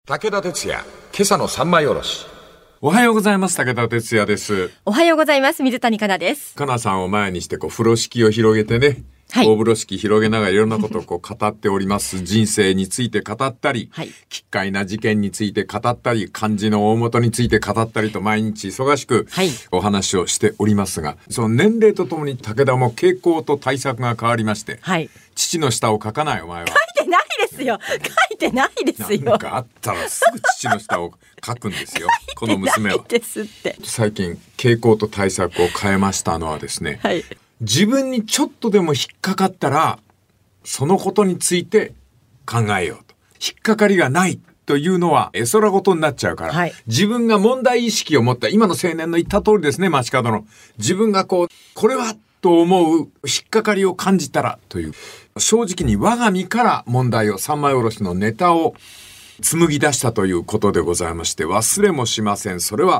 武田鉄矢、今朝の三枚おろし。 おはようございます。武田鉄矢です。 おはようございます。水谷香奈です。 香奈さんを前にして風呂敷を広げてね、はい、大風呂敷広げながらいろんなことを語っております。人生について語ったり、はい、奇怪な事件について語ったり、漢字の大元について語ったりと毎日忙しくお話をしておりますが、その年齢とともに武田も傾向と対策が変わりまして、はい、父の下を書かないお前は。 書いてないですよ。書いてないですよ。 なんかあったらすぐ父の下を書くんですよ。この娘は。 ですって。 最近傾向と対策を変えましたのはですね、はい、自分にちょっとでも引っかかったらそのことについて考えようと。引っかかりがないというのは絵空事になっちゃうから、はい、自分が問題意識を持った今の青年の言った通りですね。街角の自分がこれはと思う引っかかりを感じたらという、正直に我が身から問題を三枚おろしのネタを紡ぎ出したということでございまして、忘れもしません。それは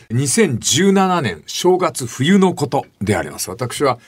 2017年正月冬のことであります。私は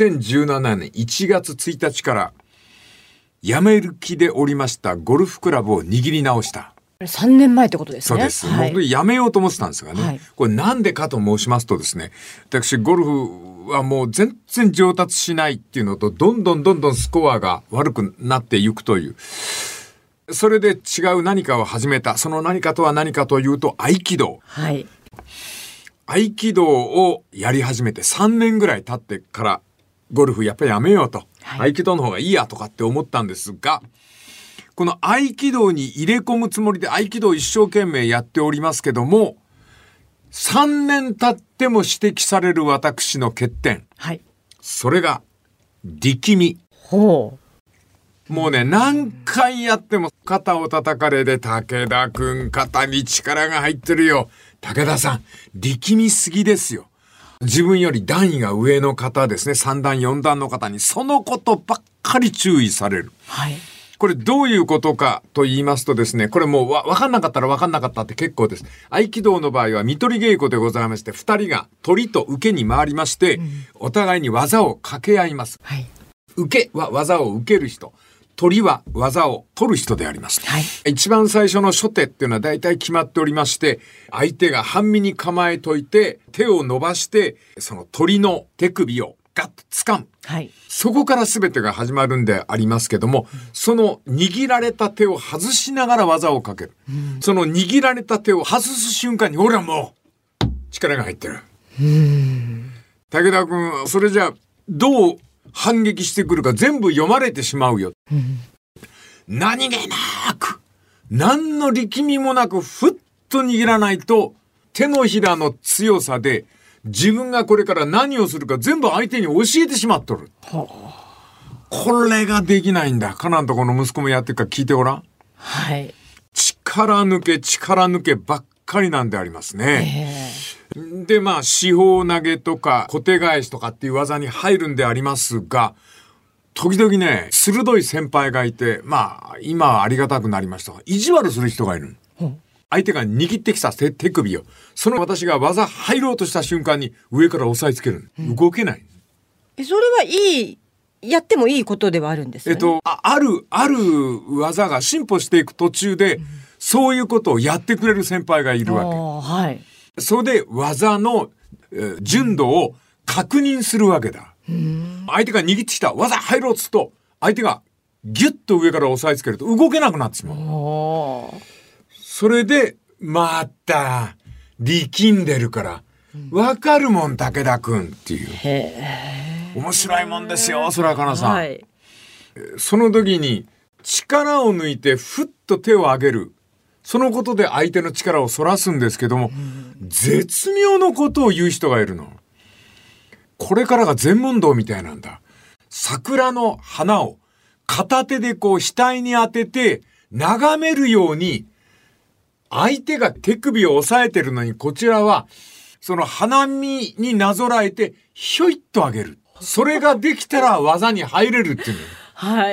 2017年1月1日から辞める気でおりましたゴルフクラブを握り直した。 3年前ってことですね。 そうです。はい、辞めようと思ってたんですがね、はい、これなんでかと申しますとですね、私ゴルフはもう全然上達しないっていうのと、どんどんスコアが悪くなっていくという、それで違う何かを始めた。その何かとは何かというと合気道、はい、合気道をやり始めて3年ぐらい経ってからゴルフやっぱりやめようと、はい、合気道の方がいいやとかって思ったんですが、この合気道に入れ込むつもりで合気道一生懸命やっておりますけども、3年経っても指摘される私の欠点、はい、それが力み。ほう。もうね、何回やっても肩を叩かれて、武田くん肩に力が入ってるよ。武田さん、力みすぎですよ。自分より段位が上の方ですね、3段4段の方にそのことばっかり注意される。はい。これどういうことかと言いますとですね、これもう分かんなかったら分かんなかったって結構です。合気道の場合は見取り稽古でございまして、2人が取りと受けに回りまして、お互いに技を掛け合います。はい、受けは技を受ける人、取りは技を取る人であります。はい、一番最初の初手っていうのは大体決まっておりまして、相手が半身に構えといて手を伸ばしてその取りの手首をガッと掴む、はい、そこから全てが始まるんでありますけども、その握られた手を外しながら技をかける、その握られた手を外す瞬間にほらもう力が入ってる。武田君、それじゃあどう反撃してくるか全部読まれてしまうよ。何気なく何の力みもなくふっと握らないと、手のひらの強さで自分がこれから何をするか全部相手に教えてしまっとる。これができないんだ。カナンとこの息子もやってるから聞いてごらん。はい。力抜けばっかりなんでありますね。で、四方投げとか小手返しとかっていう技に入るんでありますが、時々ね、鋭い先輩がいて、今はありがたくなりましたが、意地悪する人がいる。相手が握ってきた手首を、その私が技入ろうとした瞬間に上から押さえつける。動けない。 それやってもいいことではあるんですよね。 ある技が進歩していく途中で、そういうことをやってくれる先輩がいるわけ。はい。それで技の純度を確認するわけだ。相手が握ってきた技入ろうっつうと、相手がギュッと上から押さえつけると動けなくなってしまう。それでまた力んでるからわかるもん、武田くんっていう。面白いもんですよ、そらかなさん。はい、その時に力を抜いてふっと手を上げる。そのことで相手の力をそらすんですけども、絶妙のことを言う人がいるの。これからが禅問答みたいなんだ。桜の花を片手で額に当てて眺めるように、相手が手首を押さえてるのに、こちらはその花見になぞらえてひょいっと上げる。それができたら技に入れるっていうの。はい。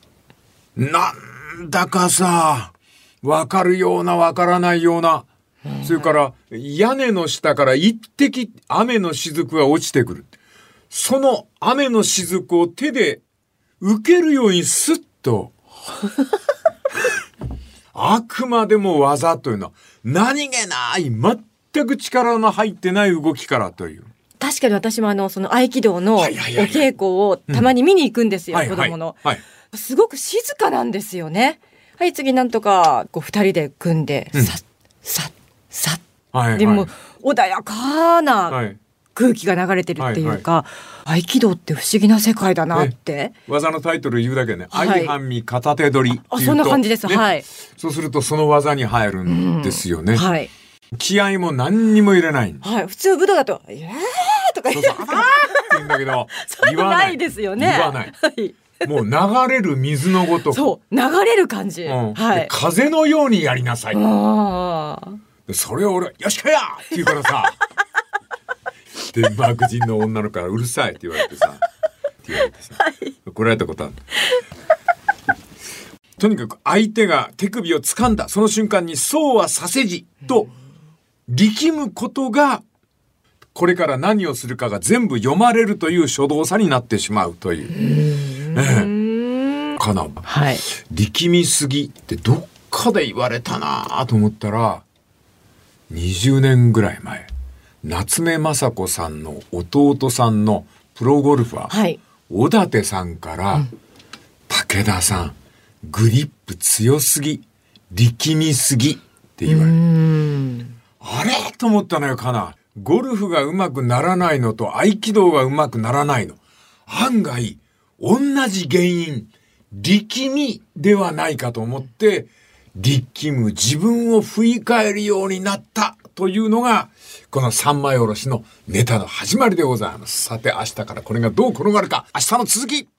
なんだかさ、わかるようなわからないような。それから屋根の下から一滴雨の雫が落ちてくる。その雨の雫を手で受けるようにスッとあくまでも技というのは何気ない全く力の入ってない動きからという。 確かに私もその合気道のお稽古をたまに見に行くんですよ、子供の、すごく静かなんですよね。はい次なんとかこう2人で組んで、さっさっさっ、でも穏やかな空気が流れてるっていうか、合気道って不思議な世界だなって。 技のタイトル言うだけね、相半身片手取りっていうと、 そんな感じです、 そうするとその技に入るんですよね、気合も何にも入れない、 普通武道だと「とか言って言うんだけど言わないですよね。 言わない、もう流れる水のごとく、 そう流れる感じ、 風のようにやりなさい。それを俺よしかやって言うからさデンマーク人の女の子からうるさいって言われてさ怒られたことある。とにかく相手が手首を掴んだその瞬間にそうはさせじと力むことがこれから何をするかが全部読まれるという初動作になってしまうという。かな、力みすぎってどっかで言われたなと思ったら20年ぐらい前夏目雅子さんの弟さんのプロゴルファー、小舘さんから、武田さんグリップ強すぎ力みすぎって言われる。あれと思ったのよかな。ゴルフが上手くならないのと合気道が上手くならないの案外同じ原因力みではないかと思って力む自分を振り返るようになったというのがこの三枚おろしのネタの始まりでございます。さて明日からこれがどう転がるか明日の続き。